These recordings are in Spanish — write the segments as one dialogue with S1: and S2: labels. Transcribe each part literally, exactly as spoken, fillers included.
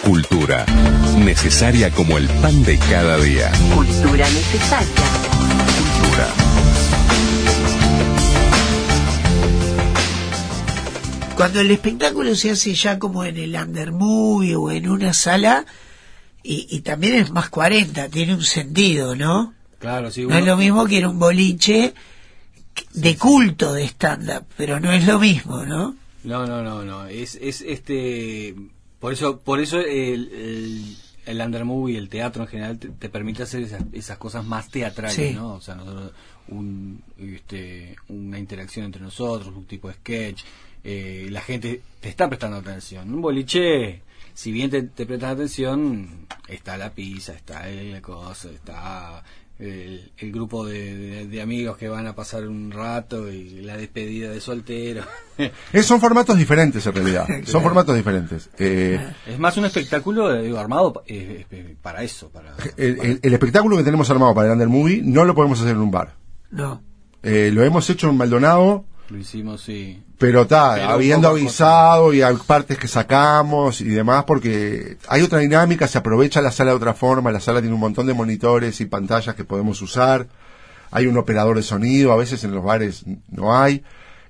S1: Cultura. Necesaria como el pan de cada día.
S2: Cultura necesaria.
S1: Cultura.
S3: Cuando el espectáculo se hace ya como en el Under Movie o en una sala, y, y también es más cuarenta, tiene un sentido, ¿no?
S4: Claro, sí.
S3: No
S4: Uno...
S3: es lo mismo que era un boliche de culto de stand-up, pero no es lo mismo, ¿no?
S4: No, no, no, no. Es, es este... Por eso, por eso el, el, el Under Movie, el teatro en general, te, te permite hacer esas, esas cosas más teatrales, sí. ¿no? O sea, nosotros, un, este, una interacción entre nosotros, un tipo de sketch, eh, la gente te está prestando atención. Un boliche, si bien te, te prestas atención, está la pizza, está el cosa, está el, el grupo de, de, de amigos que van a pasar un rato y la despedida de soltero.
S5: Eh, son formatos diferentes en realidad, son formatos diferentes. Eh,
S4: es más un espectáculo digo, armado eh, eh, para eso. Para,
S5: el,
S4: para...
S5: El, el espectáculo que tenemos armado para el Under Movie no lo podemos hacer en un bar.
S3: No.
S5: Eh, lo hemos hecho en Maldonado.
S4: Lo hicimos, sí.
S5: Pero está, habiendo avisado y hay partes que sacamos y demás, porque hay otra dinámica, se aprovecha la sala de otra forma, la sala tiene un montón de monitores y pantallas que podemos usar, hay un operador de sonido, a veces en los bares no hay,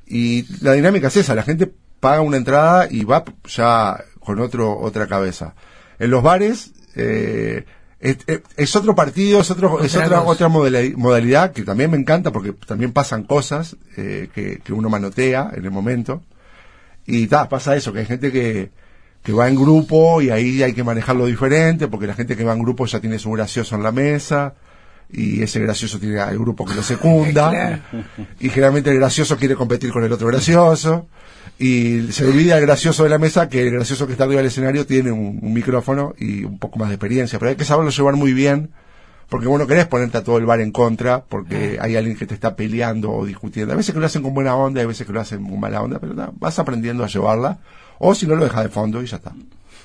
S5: y la dinámica es esa, la gente paga una entrada y va ya con otro otra cabeza. En los bares, eh, Es, es otro partido, es otro, es otra otra modalidad que también me encanta porque también pasan cosas eh, que, que uno manotea en el momento y ta, pasa eso, que hay gente que, que va en grupo y ahí hay que manejarlo diferente porque la gente que va en grupo ya tiene su gracioso en la mesa y ese gracioso tiene al grupo que lo secunda claro. Y generalmente el gracioso quiere competir con el otro gracioso y se olvida el gracioso de la mesa que el gracioso que está arriba del escenario tiene un, un micrófono y un poco más de experiencia, pero hay que saberlo llevar muy bien porque vos no querés ponerte a todo el bar en contra porque hay alguien que te está peleando o discutiendo, a veces que lo hacen con buena onda, a veces que lo hacen con mala onda, pero no, vas aprendiendo a llevarla o si no lo dejas de fondo y ya está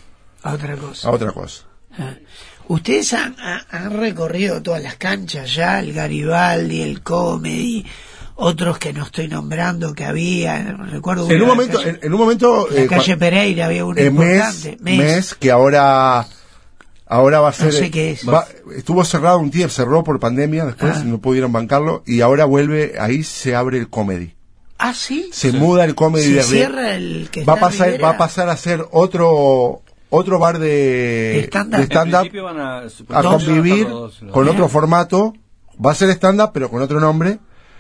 S3: a otra cosa
S5: a otra cosa
S3: ah. Ustedes han, han recorrido todas las canchas ya, el Garibaldi, el Comedy, otros que no estoy nombrando que había, recuerdo
S5: en un momento, calle, en, en un momento
S3: en la eh, calle Pereira había uno importante,
S5: mes, mes que ahora ahora va a ser
S3: no sé qué es.
S5: Va, estuvo cerrado un tiempo, cerró por pandemia, después ah. no pudieron bancarlo y ahora vuelve, ahí se abre el Comedy.
S3: Ah, sí.
S5: Se
S3: sí.
S5: muda el Comedy
S3: se
S5: de
S3: cierra el que
S5: va a pasar Rivera. Va a pasar a ser otro otro bar de
S3: stand-up,
S5: de stand-up
S4: a,
S5: a convivir dos, ¿no? Con otro formato, va a ser stand-up pero con otro nombre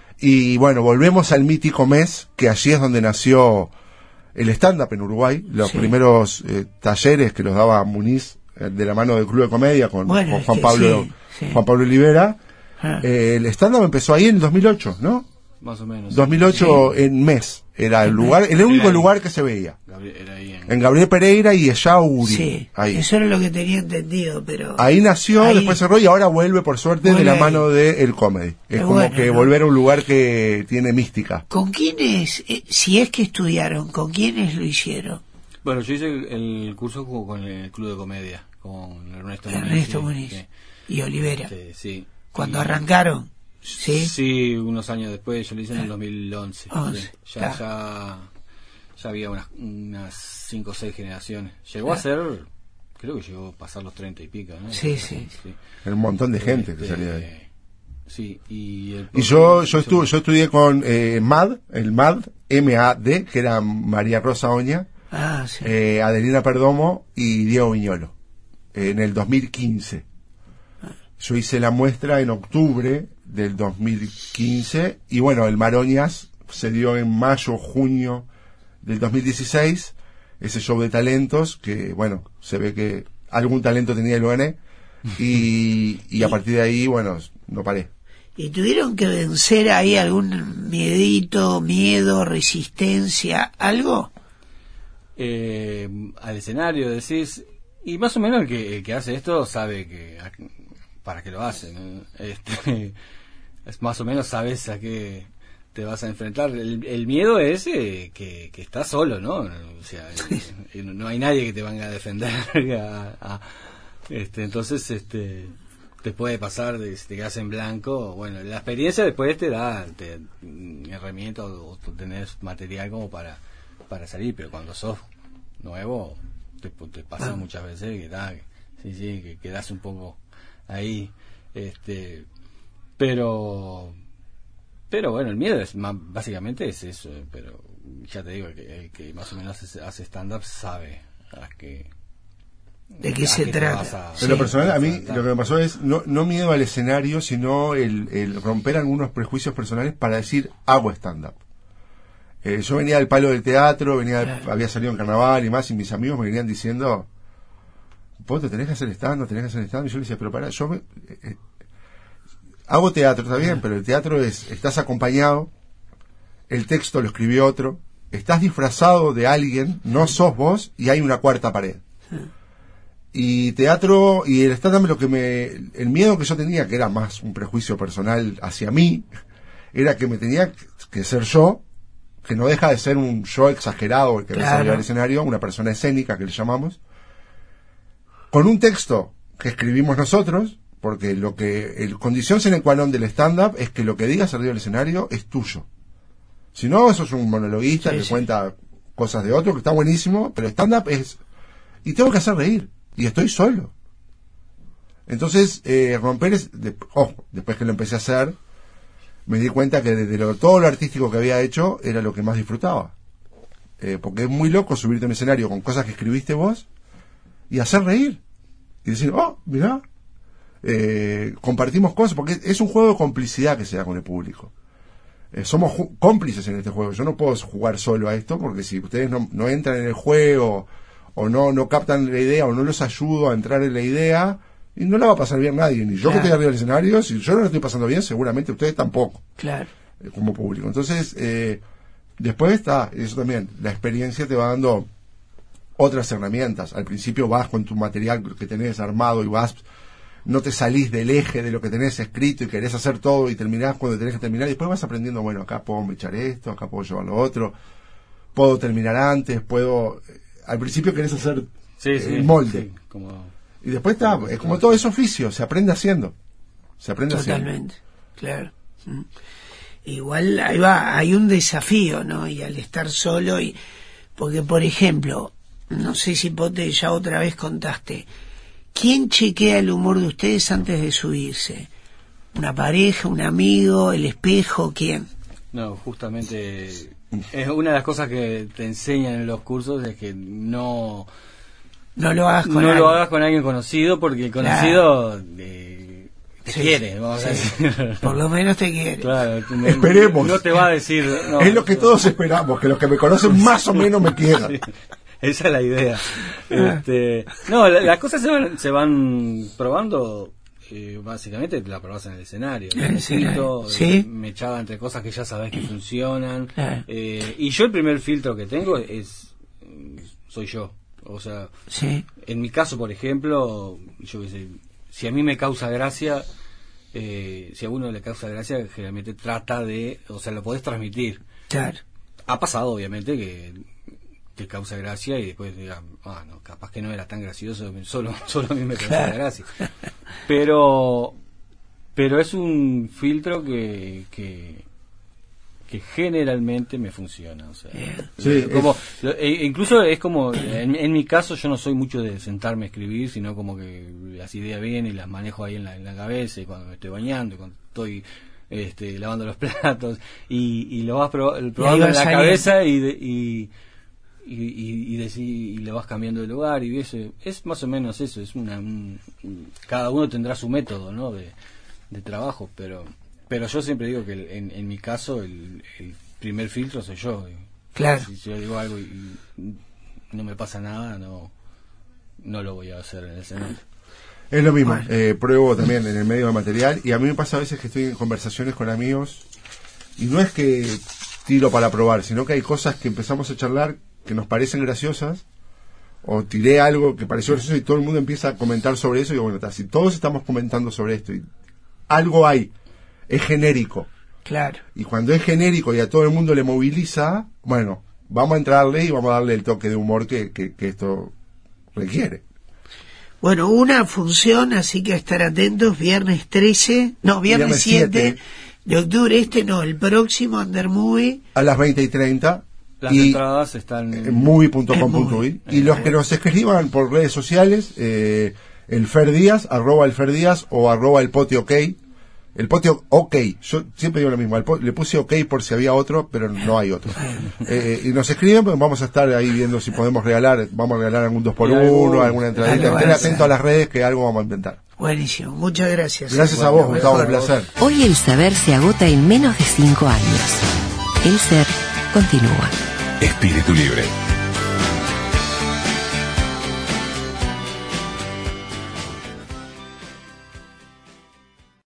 S5: y bueno, volvemos al mítico mes que allí es donde nació el stand-up en Uruguay, los sí. primeros eh, talleres que los daba Muniz eh, de la mano del Club de Comedia con, bueno, con Juan Pablo sí, sí. Juan Pablo Olivera ah. eh, el stand-up empezó ahí en el dos mil ocho, ¿no?
S4: Más o menos.
S5: dos mil ocho sí. En mes. Era el lugar, el único lugar que se veía.
S4: Gabriel, era ahí en...
S5: en Gabriel Pereira y Echauri.
S3: Sí,
S5: ahí.
S3: Eso era lo que tenía entendido, pero...
S5: Ahí nació, ahí... después cerró y ahora vuelve por suerte vuelve de la mano de el Comedy. Es como bueno, que ¿no? volver a un lugar que tiene mística.
S3: ¿Con quiénes, eh, si es que estudiaron, con quiénes lo hicieron?
S4: Bueno, yo hice el, el curso con el Club de Comedia, con Ernesto Muniz.
S3: Ernesto Muniz
S4: que,
S3: y Olivera.
S4: Sí, sí.
S3: Cuando
S4: y...
S3: arrancaron. Sí,
S4: sí, unos años después, yo lo hice en el dos mil once.
S3: once
S4: Sí. Ya,
S3: claro.
S4: ya, ya había unas, unas cinco o seis generaciones. Llegó claro. a ser, creo que llegó a pasar los treinta y pico, ¿no?
S3: Sí, sí.
S4: sí.
S5: Era un montón de gente
S4: este,
S5: que salía de ahí.
S4: Sí, y, el
S5: y yo yo estuve, yo estudié con eh, M A D, el M A D, M A D, que era María Rosa Oña,
S3: ah, sí.
S5: eh, Adelina Perdomo y Diego Viñolo, eh, en el dos mil quince. Yo hice la muestra en octubre del dos mil quince y bueno, el Maroñas se dio en mayo, junio del dos mil dieciséis, ese show de talentos que bueno, se ve que algún talento tenía y lo gané y, y a partir de ahí, bueno, no paré.
S3: ¿Y tuvieron que vencer ahí algún miedito, miedo, resistencia, algo?
S4: Eh, al escenario decís, y más o menos el que, el que hace esto sabe que para qué lo hace, ¿no? Este, es más o menos sabes a qué te vas a enfrentar. El, el miedo es eh, que, que estás solo, ¿no? O sea, eh, no hay nadie que te venga a defender. A, a, este, entonces, este, te puede pasar, de, si te quedas en blanco. Bueno, la experiencia después te da te, herramientas o, o tenés material como para para salir, pero cuando sos nuevo te, te pasa
S3: Ah.
S4: muchas veces que, da, que sí, sí, que quedas un poco ahí, este, pero, pero bueno, el miedo es más, básicamente es eso, pero ya te digo, el que, el que más o menos hace, hace stand-up sabe a qué,
S3: ¿De qué
S4: a
S3: se
S4: qué te
S3: trata?
S4: vas a-
S5: En lo
S3: Sí.
S5: personal, a mí
S4: enfrentar.
S5: lo que me pasó es no, no miedo al escenario, sino el, el romper algunos prejuicios personales para decir hago stand-up. Eh, yo venía del palo del teatro, venía,
S3: Claro.
S5: había salido en carnaval y más, y mis amigos me venían diciendo, vos te tenés que hacer stand-up, tenés que hacer stand-up, y yo les decía, pero pará, yo me, eh, eh, hago teatro, está bien, pero el teatro es, estás acompañado, el texto lo escribió otro, estás disfrazado de alguien, no sos vos, y hay una cuarta pared. Y teatro y el stand-up, lo que me, el miedo que yo tenía, que era más un prejuicio personal hacia mí, era que me tenía que ser yo, que no deja de ser un yo exagerado, el que
S3: Claro.
S5: ves arriba del escenario, una persona escénica que le llamamos, con un texto que escribimos nosotros, porque lo que, el condición sine qua non del stand-up es que lo que digas arriba del escenario es tuyo. Si no, eso es un monologuista
S3: Sí,
S5: que
S3: sí.
S5: cuenta cosas de otro, que está buenísimo, pero stand-up es, y tengo que hacer reír, y estoy solo. Entonces, eh, romper es, de, ojo, después que lo empecé a hacer, me di cuenta que de, de lo, todo lo artístico que había hecho era lo que más disfrutaba. Eh, porque es muy loco subirte a un escenario con cosas que escribiste vos y hacer reír. Y decir, oh, mirá, eh, compartimos cosas, porque es un juego de complicidad que se da con el público. Eh, somos ju- cómplices en este juego. Yo no puedo jugar solo a esto, porque si ustedes no, no entran en el juego, o no, no captan la idea, o no los ayudo a entrar en la idea, y no la va a pasar bien nadie, ni yo
S3: Claro.
S5: que estoy arriba del escenario, si yo no lo estoy pasando bien, seguramente ustedes tampoco,
S3: Claro.
S5: eh, como público. Entonces, eh, después está, eso también, la experiencia te va dando otras herramientas. Al principio vas con tu material que tenés armado y vas, no te salís del eje de lo que tenés escrito y querés hacer todo y terminás cuando tenés que terminar, y después vas aprendiendo, bueno, acá puedo echar esto, acá puedo llevar lo otro, puedo terminar antes, puedo... Al principio querés hacer
S4: Sí, sí,
S5: el molde.
S4: sí, como,
S5: Y después está, es como todo es oficio, se aprende haciendo. Se aprende
S3: Totalmente, claro. Mm. Igual ahí va, hay un desafío, ¿no? Y al estar solo, y porque por ejemplo, no sé si Pote ya otra vez contaste, ¿quién chequea el humor de ustedes antes de subirse? ¿Una pareja, un amigo, el espejo, quién?
S4: no, justamente es una de las cosas que te enseñan en los cursos, es que no
S3: No lo hagas con
S4: no
S3: alguien.
S4: lo hagas con alguien conocido, porque el conocido eh, te
S3: Sí,
S4: quiere, vamos a
S3: sí.
S4: decir.
S3: Por lo menos te quiere.
S4: Claro, no-
S5: Esperemos.
S4: no te va a decir no,
S5: es lo que todos esperamos, que los que me conocen más o menos me quieran.
S4: esa es la idea. Este, no, la- las cosas se van, se van probando, eh, básicamente te la probás en el escenario.
S3: En el
S4: Un
S3: escenario,
S4: poquito,
S3: sí.
S4: eh, me echaba entre cosas que ya sabes que funcionan.
S3: Claro.
S4: Eh, y yo el primer filtro que tengo es, mm, soy yo. O sea,
S3: Sí,
S4: en mi caso, por ejemplo, yo qué sé, si a mí me causa gracia, eh, si a uno le causa gracia, generalmente trata de, o sea, lo podés transmitir.
S3: claro.
S4: Ha pasado, obviamente, que te causa gracia y después digan, ah, no, capaz que no era tan gracioso, solo, solo a mí me causa
S3: Claro.
S4: gracia. Pero, pero es un filtro que, que, que generalmente me funciona, o sea,
S3: Bien.
S5: Sí,
S4: como, e- incluso es como, en, en mi caso yo no soy mucho de sentarme a escribir, sino como que las ideas vienen y las manejo ahí en la, en la cabeza, y cuando me estoy bañando, y cuando estoy este, lavando los platos, y, y lo vas proba- probando
S3: va
S4: en la
S3: saliendo.
S4: cabeza y, de- y y, y, y, deci- y le vas cambiando de lugar, y eso es más o menos eso, es una un- un- cada uno tendrá su método, ¿no? de, de trabajo, pero pero yo siempre digo que el- en, en mi caso el, el primer filtro soy yo.
S3: Claro.
S4: Si yo digo algo y, y no me pasa nada, no no lo voy a hacer en el escenario.
S5: Es lo mismo,
S3: Bueno.
S5: eh, pruebo también en el medio de material, y a mí me pasa a veces que estoy en conversaciones con amigos y no es que tiro para probar, sino que hay cosas que empezamos a charlar que nos parecen graciosas, o tiré algo que pareció gracioso y todo el mundo empieza a comentar sobre eso, y digo, bueno, está, si todos estamos comentando sobre esto y algo hay, es genérico,
S3: Claro.
S5: y cuando es genérico y a todo el mundo le moviliza, bueno, vamos a entrarle y vamos a darle el toque de humor que, que, que esto requiere.
S3: Bueno, una función, así que a estar atentos, viernes trece, no, viernes,
S5: Viernes
S3: siete
S5: siete.
S3: de octubre, este no, el próximo Under Movie,
S5: A las veinte y treinta
S4: Las
S5: y
S4: entradas están
S5: en movie punto com punto uy. Y los que nos escriban por redes sociales, eh, el Fer Díaz, arroba el Fer Díaz o arroba el Pote OK. El Pote OK, yo siempre digo lo mismo, al Pote, le puse OK por si había otro, pero no hay otro. Eh, y nos escriben, pues vamos a estar ahí viendo si podemos regalar, vamos a regalar algún dos por uno, alguna entradita. Estén atentos a las redes que algo vamos a inventar.
S3: Buenísimo, muchas gracias.
S5: Gracias
S3: bueno,
S5: a vos, Gustavo, un placer.
S2: Hoy el saber se agota en menos de cinco años. El ser continúa.
S1: Espíritu Libre.